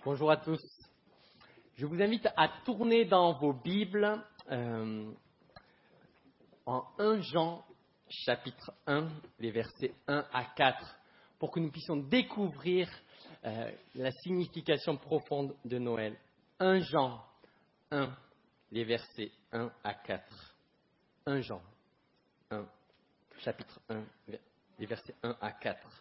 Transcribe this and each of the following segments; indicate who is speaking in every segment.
Speaker 1: Bonjour à tous. Je vous invite à tourner dans vos Bibles en 1 Jean, chapitre 1, les versets 1 à 4, pour que nous puissions découvrir la signification profonde de Noël. 1 Jean 1, les versets 1 à 4. 1 Jean 1, chapitre 1, les versets 1 à 4.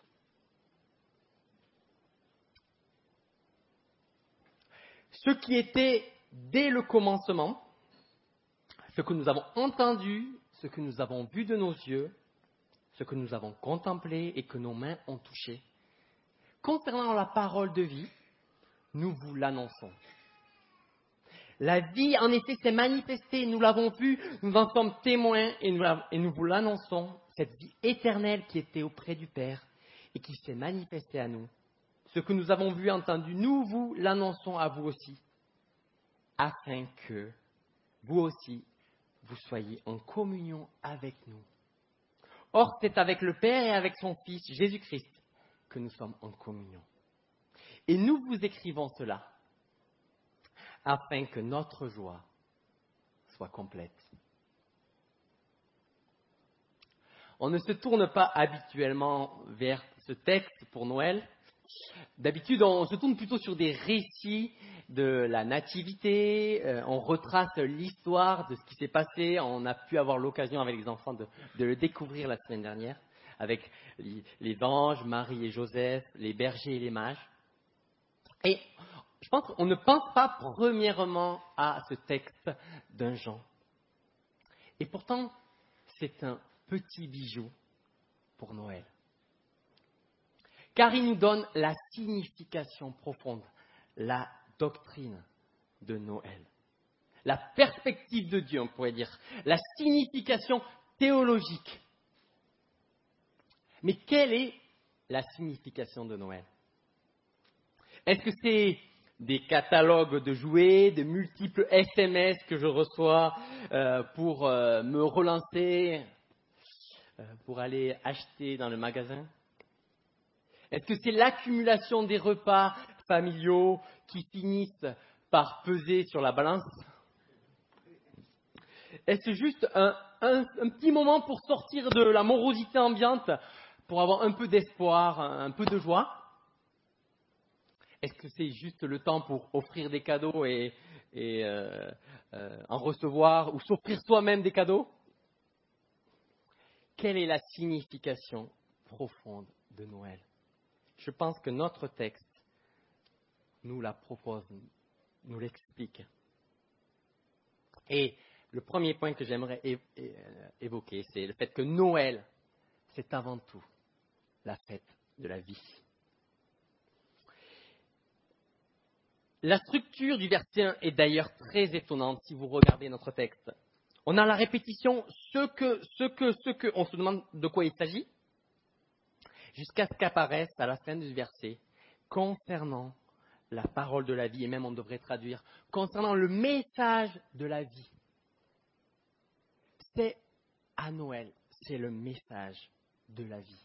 Speaker 1: Ce qui était dès le commencement, ce que nous avons entendu, ce que nous avons vu de nos yeux, ce que nous avons contemplé et que nos mains ont touché. Concernant la parole de vie, nous vous l'annonçons. La vie, en effet, s'est manifestée, nous l'avons vue, nous en sommes témoins et nous vous l'annonçons, cette vie éternelle qui était auprès du Père et qui s'est manifestée à nous. Ce que nous avons vu et entendu, nous vous l'annonçons à vous aussi, afin que vous aussi, vous soyez en communion avec nous. Or, c'est avec le Père et avec son Fils, Jésus-Christ, que nous sommes en communion. Et nous vous écrivons cela, afin que notre joie soit complète. On ne se tourne pas habituellement vers ce texte pour Noël. D'habitude, on se tourne plutôt sur des récits de la nativité, on retrace l'histoire de ce qui s'est passé. On a pu avoir l'occasion avec les enfants de le découvrir la semaine dernière, avec les anges, Marie et Joseph, les bergers et les mages. Et je pense qu'on ne pense pas premièrement à ce texte d'un Jean. Et pourtant, c'est un petit bijou pour Noël. Car il nous donne la signification profonde, la doctrine de Noël. La perspective de Dieu, on pourrait dire. La signification théologique. Mais quelle est la signification de Noël? Est-ce que c'est des catalogues de jouets, de multiples SMS que je reçois pour me relancer, pour aller acheter dans le magasin? Est-ce que c'est l'accumulation des repas familiaux qui finissent par peser sur la balance? Est-ce juste un petit moment pour sortir de la morosité ambiante, pour avoir un peu d'espoir, un peu de joie? Est-ce que c'est juste le temps pour offrir des cadeaux et en recevoir ou s'offrir soi-même des cadeaux? Quelle est la signification profonde de Noël? Je pense que notre texte nous la propose, nous l'explique. Et le premier point que j'aimerais évoquer, c'est le fait que Noël, c'est avant tout la fête de la vie. La structure du verset 1 est d'ailleurs très étonnante si vous regardez notre texte. On a la répétition, ce que, on se demande de quoi il s'agit, jusqu'à ce qu'apparaisse à la fin du verset, concernant la parole de la vie, et même on devrait traduire, concernant le message de la vie. C'est à Noël, c'est le message de la vie.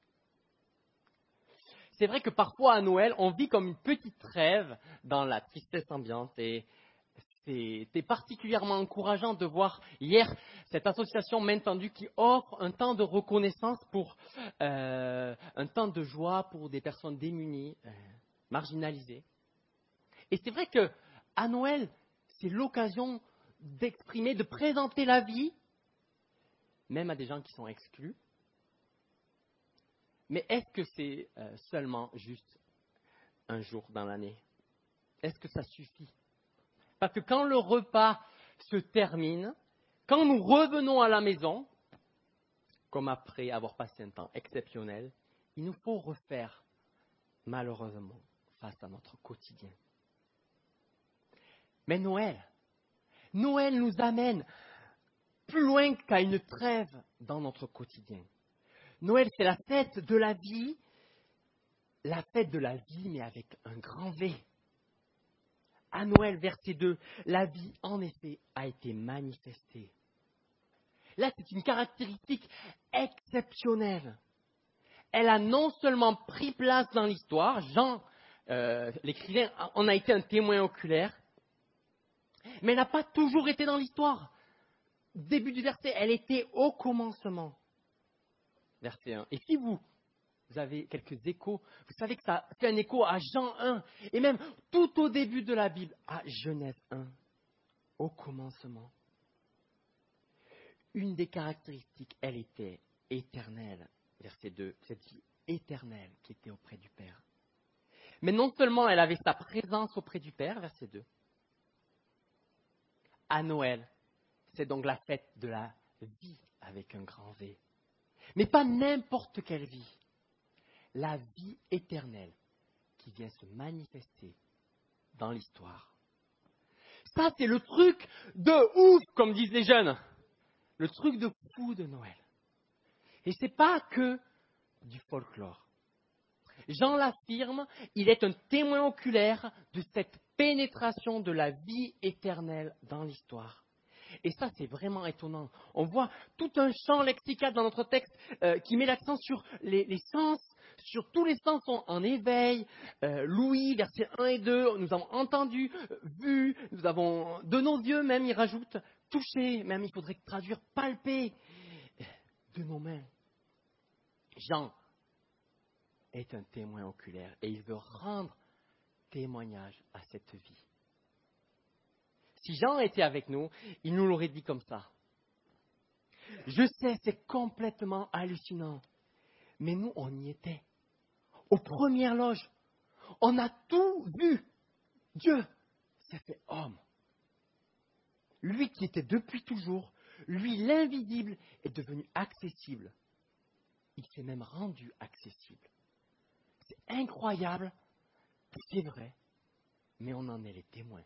Speaker 1: C'est vrai que parfois à Noël, on vit comme une petite trêve dans la tristesse ambiante et c'était particulièrement encourageant de voir hier cette association Main Tendue qui offre un temps de reconnaissance pour un temps de joie pour des personnes démunies, marginalisées. Et c'est vrai que à Noël, c'est l'occasion d'exprimer, de présenter la vie, même à des gens qui sont exclus. Mais est-ce que c'est seulement juste un jour dans l'année? Est-ce que ça suffit? Parce que quand le repas se termine, quand nous revenons à la maison, comme après avoir passé un temps exceptionnel, il nous faut refaire, malheureusement, face à notre quotidien. Mais Noël nous amène plus loin qu'à une trêve dans notre quotidien. Noël, c'est la fête de la vie mais avec un grand V. À Noël, verset 2, la vie, en effet, a été manifestée. Là, c'est une caractéristique exceptionnelle. Elle a non seulement pris place dans l'histoire, Jean l'écrivain en a été un témoin oculaire, mais elle n'a pas toujours été dans l'histoire. Début du verset, elle était au commencement. Verset 1. Et si vous avez quelques échos, vous savez que ça fait un écho à Jean 1, et même tout au début de la Bible, à Genèse 1, au commencement. Une des caractéristiques, elle était éternelle. Verset 2, cette vie éternelle qui était auprès du Père. Mais non seulement elle avait sa présence auprès du Père, verset 2, à Noël, c'est donc la fête de la vie avec un grand V. Mais pas n'importe quelle vie. La vie éternelle qui vient se manifester dans l'histoire. Ça, c'est le truc de ouf, comme disent les jeunes. Le truc de fou de Noël. Et c'est pas que du folklore. Jean l'affirme, il est un témoin oculaire de cette pénétration de la vie éternelle dans l'histoire. Et ça, c'est vraiment étonnant. On voit tout un champ lexical dans notre texte qui met l'accent sur les sens, sur tous les sens sont en éveil. Louis, versets 1 et 2, nous avons entendu, vu, nous avons de nos yeux même, il rajoute, touché, même il faudrait traduire palpé, de nos mains. Jean est un témoin oculaire et il veut rendre témoignage à cette vie. Si Jean était avec nous, il nous l'aurait dit comme ça. Je sais, c'est complètement hallucinant, mais nous, on y était. Aux premières loges, on a tout vu. Dieu s'est fait homme. Lui qui était depuis toujours, lui l'invisible, est devenu accessible. Il s'est même rendu accessible. C'est incroyable, c'est vrai, mais on en est les témoins.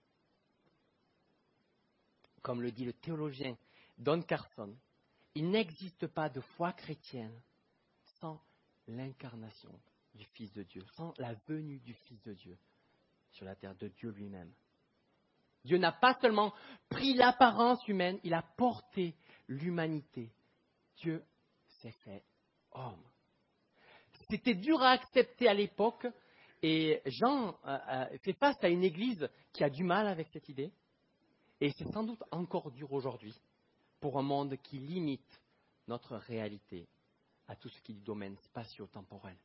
Speaker 1: Comme le dit le théologien Don Carson, il n'existe pas de foi chrétienne sans l'incarnation du Fils de Dieu, sans la venue du Fils de Dieu sur la terre, de Dieu lui-même. Dieu n'a pas seulement pris l'apparence humaine, il a porté l'humanité. Dieu s'est fait homme. C'était dur à accepter à l'époque et Jean fait face à une église qui a du mal avec cette idée. Et c'est sans doute encore dur aujourd'hui pour un monde qui limite notre réalité à tout ce qui est du domaine spatio-temporel.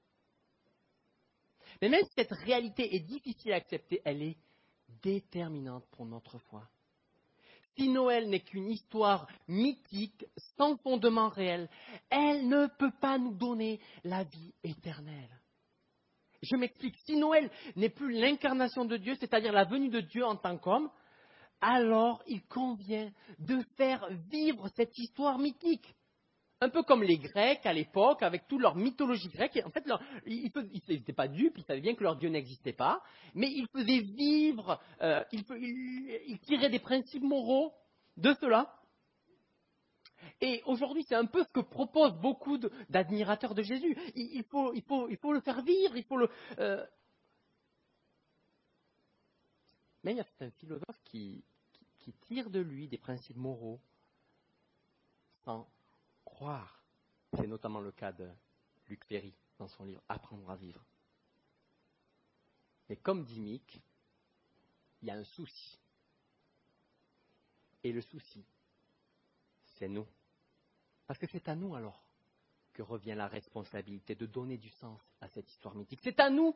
Speaker 1: Mais même si cette réalité est difficile à accepter, elle est déterminante pour notre foi. Si Noël n'est qu'une histoire mythique, sans fondement réel, elle ne peut pas nous donner la vie éternelle. Je m'explique. Si Noël n'est plus l'incarnation de Dieu, c'est-à-dire la venue de Dieu en tant qu'homme, alors il convient de faire vivre cette histoire mythique. Un peu comme les Grecs à l'époque, avec toute leur mythologie grecque. En fait, ils n'étaient pas dupes, ils savaient bien que leur Dieu n'existait pas, mais ils faisaient vivre, ils tiraient des principes moraux de cela. Et aujourd'hui, c'est un peu ce que proposent beaucoup d'admirateurs de Jésus. Il faut le faire vivre, il faut le... Mais il y a certains philosophes qui tirent de lui des principes moraux sans croire. C'est notamment le cas de Luc Ferry dans son livre « Apprendre à vivre ». Mais comme dit Mick, il y a un souci. Et le souci, c'est nous. Parce que c'est à nous alors que revient la responsabilité de donner du sens à cette histoire mythique. C'est à nous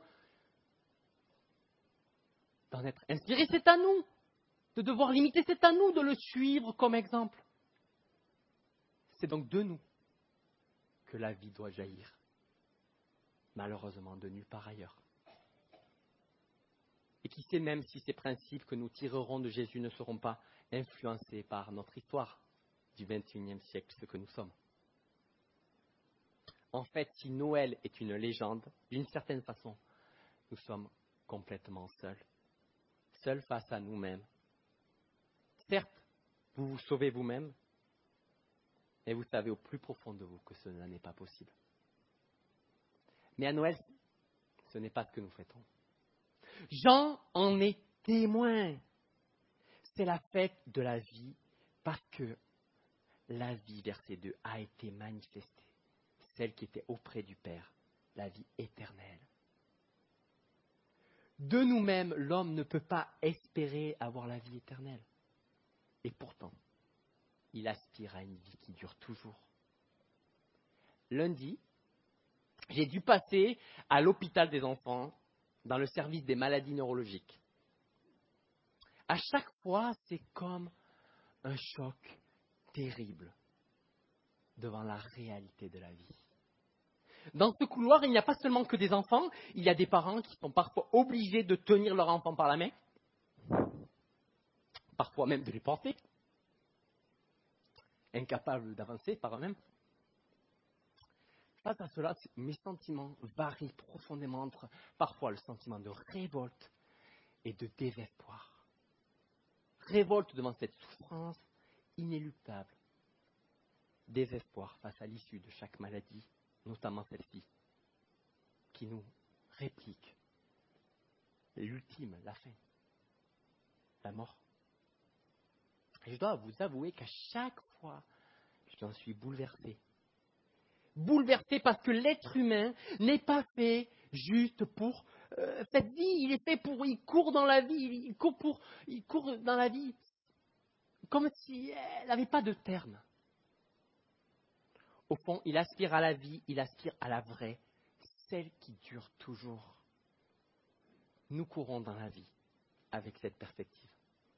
Speaker 1: d'en être inspirés, c'est à nous de devoir l'imiter, c'est à nous de le suivre comme exemple. C'est donc de nous que la vie doit jaillir. Malheureusement, de nulle part ailleurs. Et qui sait même si ces principes que nous tirerons de Jésus ne seront pas influencés par notre histoire du XXIe siècle, ce que nous sommes. En fait, si Noël est une légende, d'une certaine façon, nous sommes complètement seuls. Seuls face à nous-mêmes. Certes, vous vous sauvez vous-même, mais vous savez au plus profond de vous que cela n'est pas possible. Mais à Noël, ce n'est pas ce que nous fêtons. Jean en est témoin. C'est la fête de la vie parce que la vie, verset 2, a été manifestée. Celle qui était auprès du Père, la vie éternelle. De nous-mêmes, l'homme ne peut pas espérer avoir la vie éternelle. Et pourtant, il aspire à une vie qui dure toujours. Lundi, j'ai dû passer à l'hôpital des enfants dans le service des maladies neurologiques. À chaque fois, c'est comme un choc terrible devant la réalité de la vie. Dans ce couloir, il n'y a pas seulement que des enfants, il y a des parents qui sont parfois obligés de tenir leur enfant par la main, parfois même de les porter, incapables d'avancer par eux-mêmes. Face à cela, mes sentiments varient profondément entre parfois le sentiment de révolte et de désespoir. Révolte devant cette souffrance inéluctable. Désespoir face à l'issue de chaque maladie, notamment celle-ci, qui nous réplique. L'ultime, la fin, la mort. Et je dois vous avouer qu'à chaque fois, j'en suis bouleversé. Bouleversé parce que l'être humain n'est pas fait juste pour cette vie. Il est fait pour, il court dans la vie, il court dans la vie comme si elle n'avait pas de terme. Au fond, il aspire à la vie, il aspire à la vraie, celle qui dure toujours. Nous courons dans la vie avec cette perspective.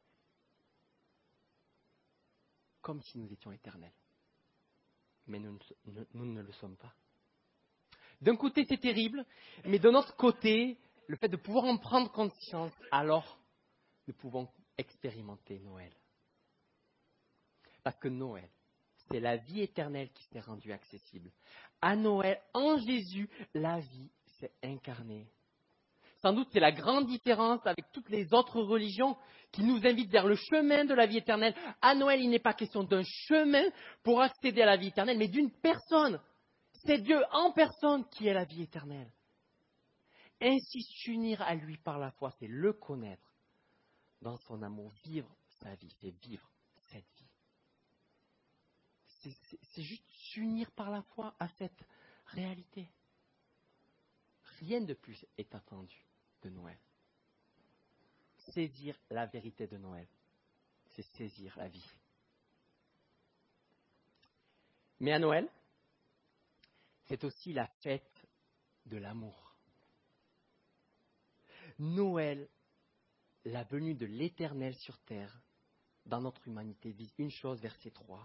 Speaker 1: Comme si nous étions éternels. Mais nous ne le sommes pas. D'un côté, c'est terrible, mais de notre côté, le fait de pouvoir en prendre conscience, alors nous pouvons expérimenter Noël. Parce que Noël, c'est la vie éternelle qui s'est rendue accessible. À Noël, en Jésus, la vie s'est incarnée. Sans doute, c'est la grande différence avec toutes les autres religions qui nous invitent vers le chemin de la vie éternelle. À Noël, il n'est pas question d'un chemin pour accéder à la vie éternelle, mais d'une personne. C'est Dieu en personne qui est la vie éternelle. Ainsi, s'unir à lui par la foi, c'est le connaître dans son amour, vivre sa vie, c'est vivre cette vie. C'est juste s'unir par la foi à cette réalité. Rien de plus est attendu de Noël. Saisir la vérité de Noël, c'est saisir la vie. Mais à Noël, c'est aussi la fête de l'amour. Noël, la venue de l'Éternel sur terre, dans notre humanité, vise une chose, verset 3.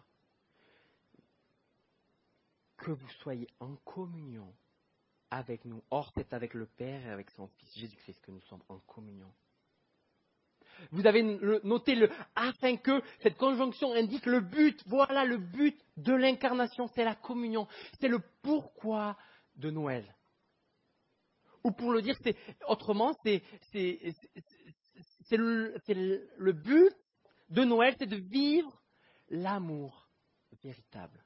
Speaker 1: Que vous soyez en communion avec nous. Or, c'est avec le Père et avec son Fils Jésus-Christ que nous sommes en communion. Vous avez noté afin que cette conjonction indique le but. Voilà le but de l'incarnation, c'est la communion. C'est le pourquoi de Noël. Ou pour le dire autrement, c'est le but de Noël, c'est de vivre l'amour véritable.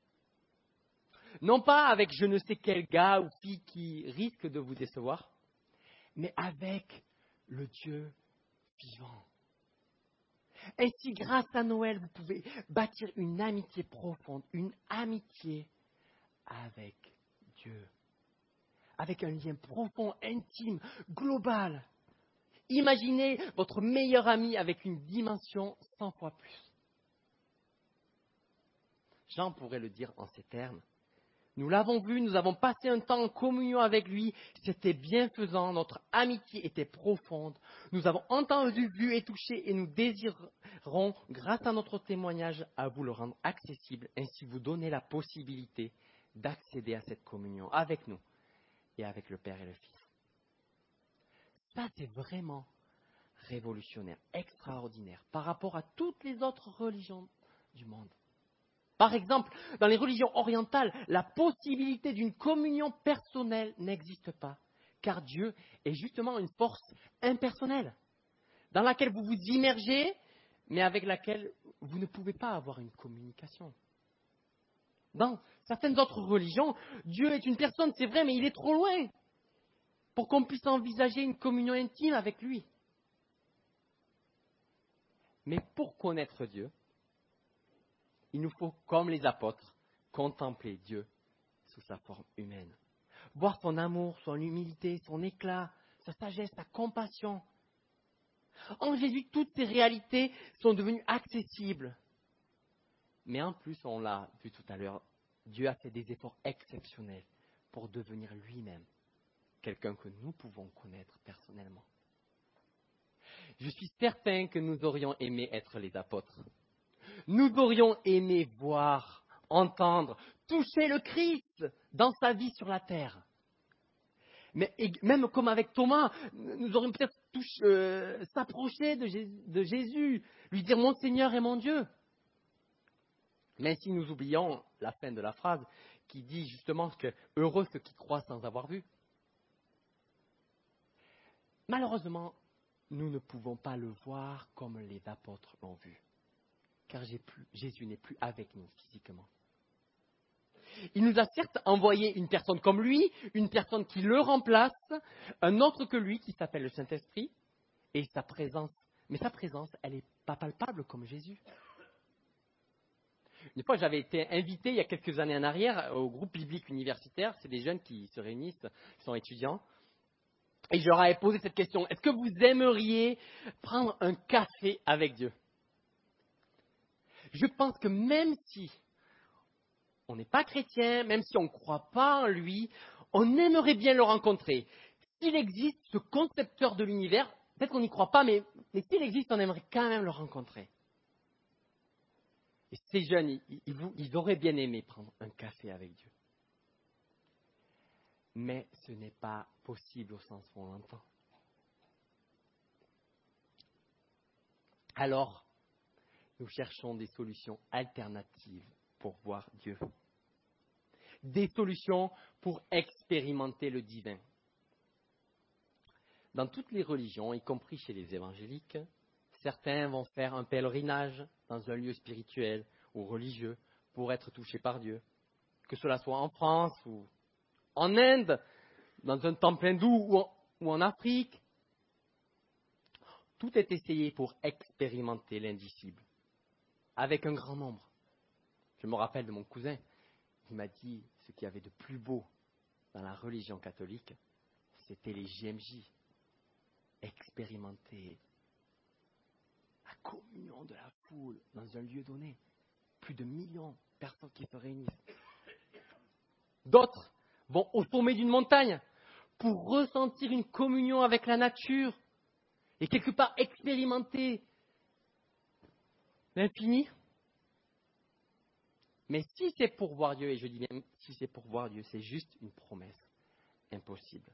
Speaker 1: Non pas avec je ne sais quel gars ou fille qui risque de vous décevoir, mais avec le Dieu vivant. Ainsi, grâce à Noël, vous pouvez bâtir une amitié profonde, une amitié avec Dieu. Avec un lien profond, intime, global. Imaginez votre meilleur ami avec une dimension 100 fois plus. Jean pourrait le dire en ces termes. Nous l'avons vu, nous avons passé un temps en communion avec lui. C'était bienfaisant, notre amitié était profonde. Nous avons entendu, vu et touché et nous désirons, grâce à notre témoignage, à vous le rendre accessible, ainsi vous donner la possibilité d'accéder à cette communion avec nous et avec le Père et le Fils. Ça, c'est vraiment révolutionnaire, extraordinaire, par rapport à toutes les autres religions du monde. Par exemple, dans les religions orientales, la possibilité d'une communion personnelle n'existe pas, car Dieu est justement une force impersonnelle, dans laquelle vous vous immergez, mais avec laquelle vous ne pouvez pas avoir une communication. Dans certaines autres religions, Dieu est une personne, c'est vrai, mais il est trop loin pour qu'on puisse envisager une communion intime avec lui. Mais pour connaître Dieu, il nous faut, comme les apôtres, contempler Dieu sous sa forme humaine. Voir son amour, son humilité, son éclat, sa sagesse, sa compassion. En Jésus, toutes ces réalités sont devenues accessibles. Mais en plus, on l'a vu tout à l'heure, Dieu a fait des efforts exceptionnels pour devenir lui-même quelqu'un que nous pouvons connaître personnellement. Je suis certain que nous aurions aimé être les apôtres. Nous aurions aimé voir, entendre, toucher le Christ dans sa vie sur la terre. Mais même comme avec Thomas, nous aurions peut-être s'approcher de Jésus, lui dire « Mon Seigneur et mon Dieu ». Mais si nous oublions la fin de la phrase qui dit justement que « Heureux ceux qui croient sans avoir vu ». Malheureusement, nous ne pouvons pas le voir comme les apôtres l'ont vu, car Jésus n'est plus avec nous physiquement. Il nous a certes envoyé une personne comme lui, une personne qui le remplace, un autre que lui qui s'appelle le Saint-Esprit, et sa présence. Mais sa présence, elle n'est pas palpable comme Jésus. Une fois, j'avais été invité il y a quelques années en arrière au groupe biblique universitaire. C'est des jeunes qui se réunissent, qui sont étudiants. Et je leur avais posé cette question. Est-ce que vous aimeriez prendre un café avec Dieu ? Je pense que même si on n'est pas chrétien, même si on ne croit pas en lui, on aimerait bien le rencontrer. S'il existe ce concepteur de l'univers, peut-être qu'on n'y croit pas, mais s'il existe, on aimerait quand même le rencontrer. Et ces jeunes, ils auraient bien aimé prendre un café avec Dieu. Mais ce n'est pas possible au sens où on l'entend. Alors, nous cherchons des solutions alternatives pour voir Dieu. Des solutions pour expérimenter le divin. Dans toutes les religions, y compris chez les évangéliques, certains vont faire un pèlerinage dans un lieu spirituel ou religieux pour être touchés par Dieu. Que cela soit en France ou en Inde, dans un temple hindou ou en Afrique. Tout est essayé pour expérimenter l'indicible, avec un grand nombre. Je me rappelle de mon cousin, il m'a dit ce qu'il y avait de plus beau dans la religion catholique, c'était les JMJ. Expérimenter la communion de la foule dans un lieu donné. Plus de millions de personnes qui se réunissent. D'autres vont au sommet d'une montagne pour ressentir une communion avec la nature et quelque part expérimenter l'infini. Mais si c'est pour voir Dieu, et je dis bien si c'est pour voir Dieu, c'est juste une promesse impossible.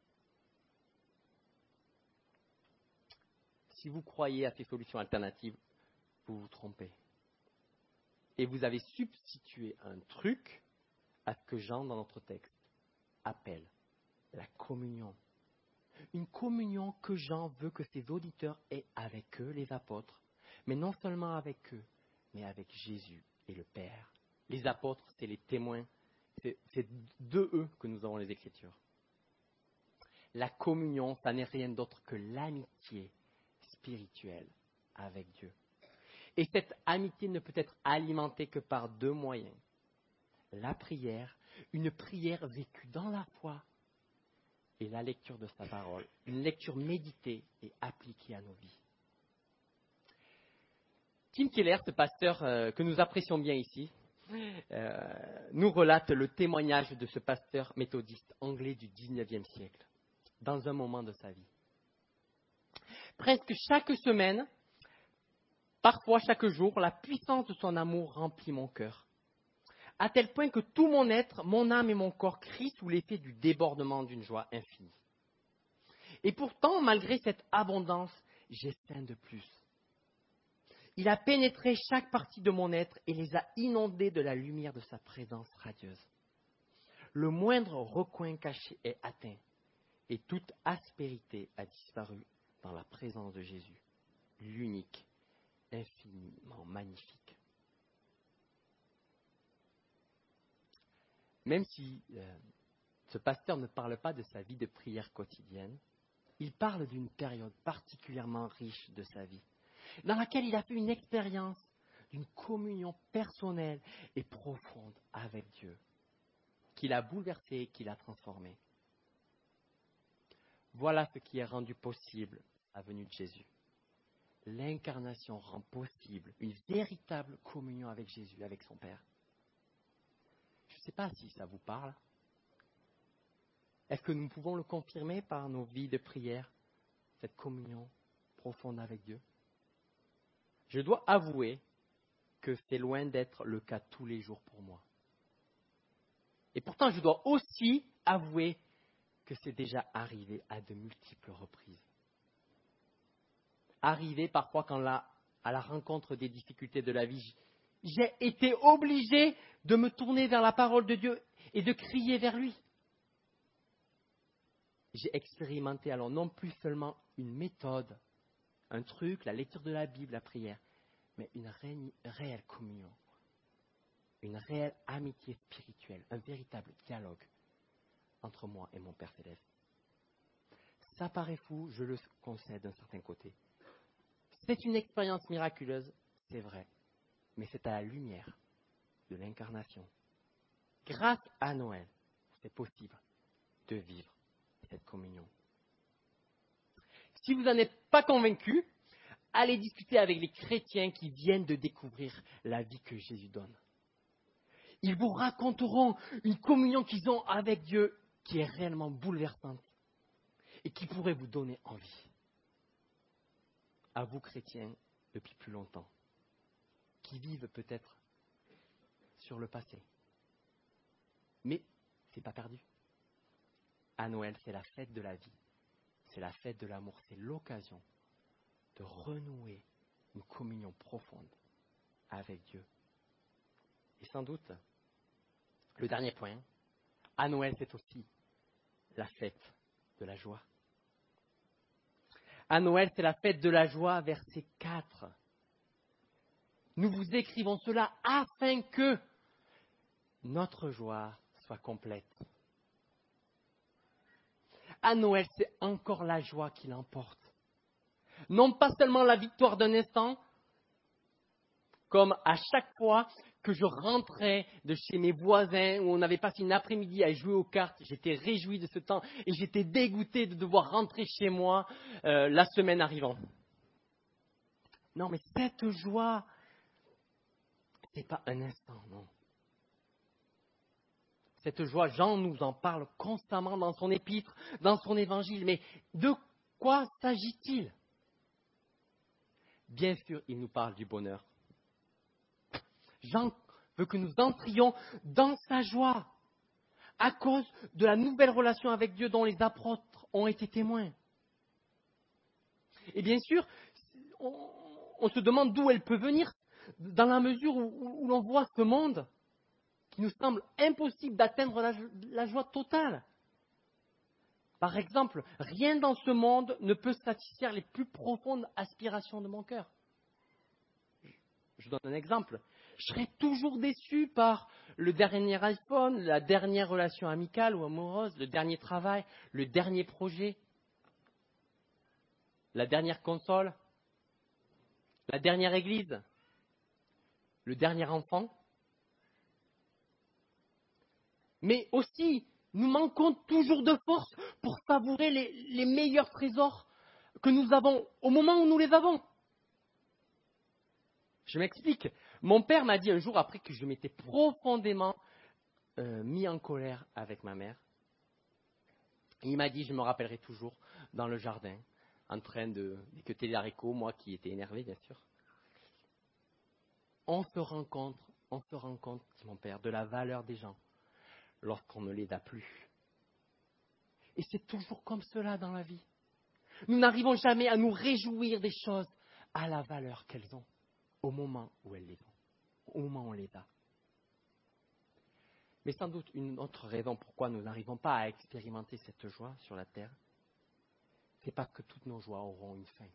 Speaker 1: Si vous croyez à ces solutions alternatives, vous vous trompez. Et vous avez substitué un truc à ce que Jean, dans notre texte, appelle la communion. Une communion que Jean veut que ses auditeurs aient avec eux, les apôtres, mais non seulement avec eux, mais avec Jésus et le Père. Les apôtres, c'est les témoins, c'est de eux que nous avons les Écritures. La communion, ça n'est rien d'autre que l'amitié spirituelle avec Dieu. Et cette amitié ne peut être alimentée que par deux moyens. La prière, une prière vécue dans la foi, et la lecture de sa parole, une lecture méditée et appliquée à nos vies. Tim Keller, ce pasteur que nous apprécions bien ici, nous relate le témoignage de ce pasteur méthodiste anglais du 19e siècle, dans un moment de sa vie. Presque chaque semaine, parfois chaque jour, la puissance de son amour remplit mon cœur. À tel point que tout mon être, mon âme et mon corps crient sous l'effet du débordement d'une joie infinie. Et pourtant, malgré cette abondance, j'ai faim de plus. Il a pénétré chaque partie de mon être et les a inondés de la lumière de sa présence radieuse. Le moindre recoin caché est atteint et toute aspérité a disparu dans la présence de Jésus, l'unique, infiniment magnifique. Même si ce pasteur ne parle pas de sa vie de prière quotidienne, il parle d'une période particulièrement riche de sa vie, dans laquelle il a fait une expérience d'une communion personnelle et profonde avec Dieu, qui l'a bouleversé et qui l'a transformé. Voilà ce qui est rendu possible à la venue de Jésus. L'incarnation rend possible une véritable communion avec Jésus, avec son Père. Je ne sais pas si ça vous parle. Est-ce que nous pouvons le confirmer par nos vies de prière, cette communion profonde avec Dieu? Je dois avouer que c'est loin d'être le cas tous les jours pour moi. Et pourtant, je dois aussi avouer que c'est déjà arrivé à de multiples reprises. Arrivé parfois à la rencontre des difficultés de la vie, j'ai été obligé de me tourner vers la parole de Dieu et de crier vers lui. J'ai expérimenté alors non plus seulement une méthode, un truc, la lecture de la Bible, la prière, mais une réelle communion, une réelle amitié spirituelle, un véritable dialogue entre moi et mon Père Céleste. Ça paraît fou, je le concède d'un certain côté. C'est une expérience miraculeuse, c'est vrai, mais c'est à la lumière de l'incarnation. Grâce à Noël, c'est possible de vivre cette communion. Si vous n'en êtes pas convaincu, allez discuter avec les chrétiens qui viennent de découvrir la vie que Jésus donne. Ils vous raconteront une communion qu'ils ont avec Dieu qui est réellement bouleversante et qui pourrait vous donner envie. À vous, chrétiens, depuis plus longtemps, qui vivent peut-être sur le passé. Mais ce n'est pas perdu. À Noël, c'est la fête de la vie, c'est la fête de l'amour, c'est l'occasion de renouer une communion profonde avec Dieu. Et sans doute, le dernier point, à Noël, c'est aussi la fête de la joie. À Noël, c'est la fête de la joie, verset 4. Nous vous écrivons cela afin que notre joie soit complète. À Noël, c'est encore la joie qui l'emporte. Non pas seulement la victoire d'un instant, comme à chaque fois que je rentrais de chez mes voisins, où on avait passé une après-midi à jouer aux cartes, j'étais réjoui de ce temps et j'étais dégoûté de devoir rentrer chez moi la semaine arrivant. Non, mais cette joie, ce n'est pas un instant, non. Cette joie, Jean nous en parle constamment dans son épître, dans son évangile. Mais de quoi s'agit-il? Bien sûr, il nous parle du bonheur. Jean veut que nous entrions dans sa joie à cause de la nouvelle relation avec Dieu dont les apôtres ont été témoins. Et bien sûr, on se demande d'où elle peut venir dans la mesure où l'on voit ce monde qui nous semble impossible d'atteindre la joie totale. Par exemple, rien dans ce monde ne peut satisfaire les plus profondes aspirations de mon cœur. Je donne un exemple. Je serai toujours déçu par le dernier iPhone, la dernière relation amicale ou amoureuse, le dernier travail, le dernier projet, la dernière console, la dernière église, le dernier enfant. Mais aussi, nous manquons toujours de force pour savourer les meilleurs trésors que nous avons au moment où nous les avons. Je m'explique. Mon père m'a dit un jour, après que je m'étais profondément mis en colère avec ma mère, il m'a dit, je me rappellerai toujours, dans le jardin, en train de déqueuter les haricots, moi qui étais énervé, bien sûr. On se rend compte, dit mon père, de la valeur des gens lorsqu'on ne les a plus. Et c'est toujours comme cela dans la vie. Nous n'arrivons jamais à nous réjouir des choses à la valeur qu'elles ont, au moment où elles les ont, au moment où on les a. Mais sans doute une autre raison pourquoi nous n'arrivons pas à expérimenter cette joie sur la terre, c'est parce que toutes nos joies auront une fin.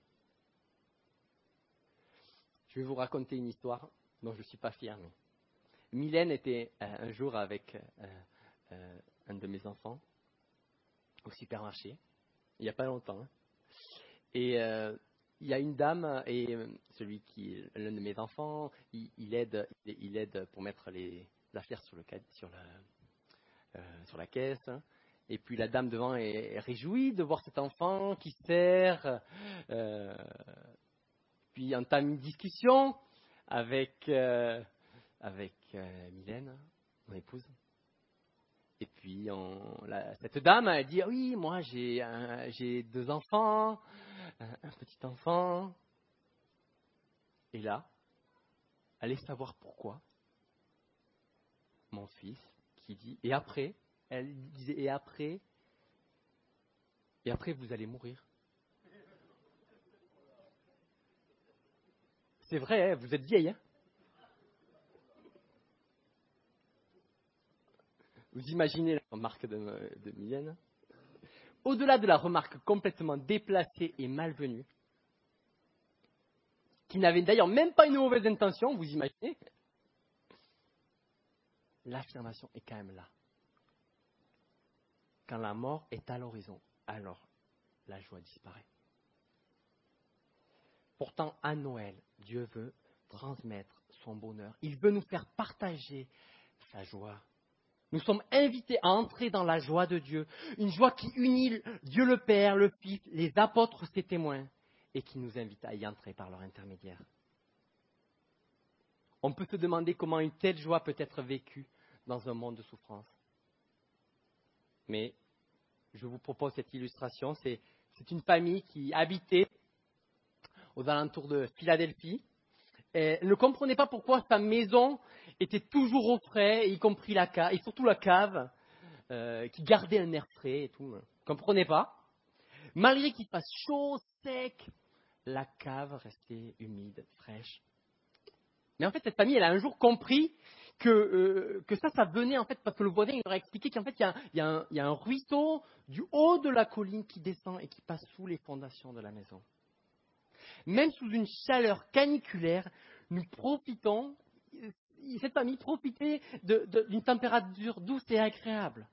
Speaker 1: Je vais vous raconter une histoire dont je ne suis pas fier. Mais Mylène était un jour avec un de mes enfants au supermarché, il n'y a pas longtemps. Hein. Et il y a une dame, et celui qui est l'un de mes enfants, il aide pour mettre les affaires sur la caisse. Hein. Et puis la dame devant est réjouie de voir cet enfant qui sert. Puis entame une discussion avec Mylène, mon épouse. Et puis cette dame elle dit oui, moi j'ai 2 enfants, un petit enfant. Et là, allez savoir pourquoi mon fils qui dit et après, elle disait et après vous allez mourir. C'est vrai, hein, vous êtes vieille. Hein, vous imaginez la remarque de Mylène. Au-delà de la remarque complètement déplacée et malvenue, qui n'avait d'ailleurs même pas une mauvaise intention, vous imaginez, l'affirmation est quand même là. Quand la mort est à l'horizon, alors la joie disparaît. Pourtant, à Noël, Dieu veut transmettre son bonheur. Il veut nous faire partager sa joie. Nous sommes invités à entrer dans la joie de Dieu, une joie qui unit Dieu le Père, le Fils, les apôtres, ses témoins, et qui nous invite à y entrer par leur intermédiaire. On peut se demander comment une telle joie peut être vécue dans un monde de souffrance. Mais je vous propose cette illustration. C'est une famille qui habitait aux alentours de Philadelphie. Et elle ne comprenait pas pourquoi sa maison était toujours au frais, y compris la cave, et surtout la cave, qui gardait un air frais et tout. Elle ne comprenait pas. Malgré qu'il fasse chaud, sec, la cave restait humide, fraîche. Mais en fait, cette famille, elle a un jour compris que ça venait en fait parce que le voisin il leur a expliqué qu'en fait, il y a un ruisseau du haut de la colline qui descend et qui passe sous les fondations de la maison. Même sous une chaleur caniculaire, cette famille profitait d'une température douce et agréable.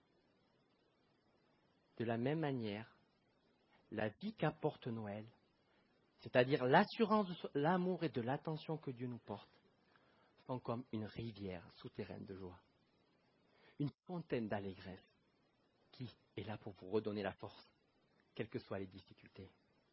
Speaker 1: De la même manière, la vie qu'apporte Noël, c'est-à-dire l'assurance de l'amour et de l'attention que Dieu nous porte, sont comme une rivière souterraine de joie, une fontaine d'allégresse qui est là pour vous redonner la force, quelles que soient les difficultés.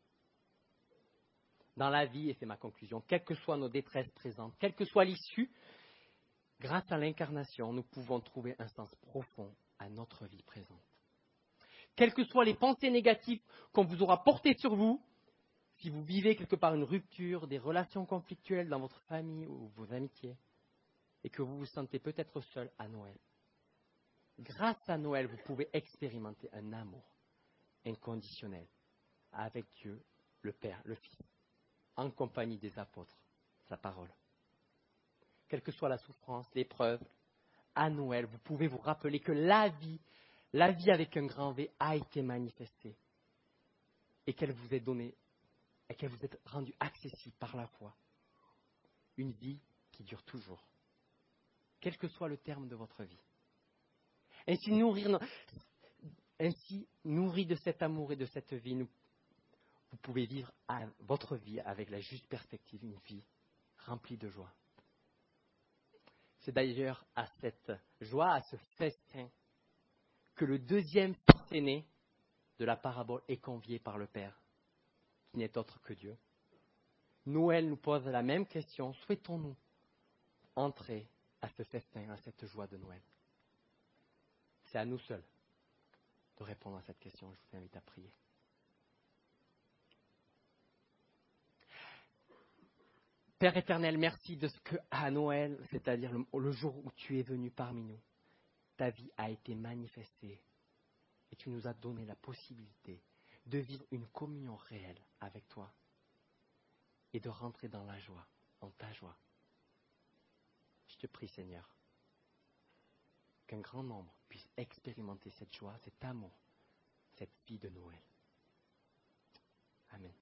Speaker 1: Dans la vie, et c'est ma conclusion, quelles que soient nos détresses présentes, quelle que soit l'issue, grâce à l'incarnation, nous pouvons trouver un sens profond à notre vie présente. Quelles que soient les pensées négatives qu'on vous aura portées sur vous, si vous vivez quelque part une rupture, des relations conflictuelles dans votre famille ou vos amitiés, et que vous vous sentez peut-être seul à Noël, grâce à Noël, vous pouvez expérimenter un amour inconditionnel avec Dieu, le Père, le Fils, en compagnie des apôtres, sa parole. Quelle que soit la souffrance, l'épreuve, à Noël, vous pouvez vous rappeler que la vie avec un grand V a été manifestée et qu'elle vous est donnée et qu'elle vous est rendue accessible par la foi. Une vie qui dure toujours, quel que soit le terme de votre vie. Ainsi nourri de cet amour et de cette vie, vous pouvez vivre votre vie avec la juste perspective, une vie remplie de joie. C'est d'ailleurs à cette joie, à ce festin, que le deuxième fils aîné de la parabole est convié par le Père, qui n'est autre que Dieu. Noël nous pose la même question. Souhaitons-nous entrer à ce festin, à cette joie de Noël? C'est à nous seuls de répondre à cette question. Je vous invite à prier. Père éternel, merci de ce qu'à Noël, c'est-à-dire le jour où tu es venu parmi nous, ta vie a été manifestée et tu nous as donné la possibilité de vivre une communion réelle avec toi et de rentrer dans la joie, dans ta joie. Je te prie, Seigneur, qu'un grand nombre puisse expérimenter cette joie, cet amour, cette vie de Noël. Amen.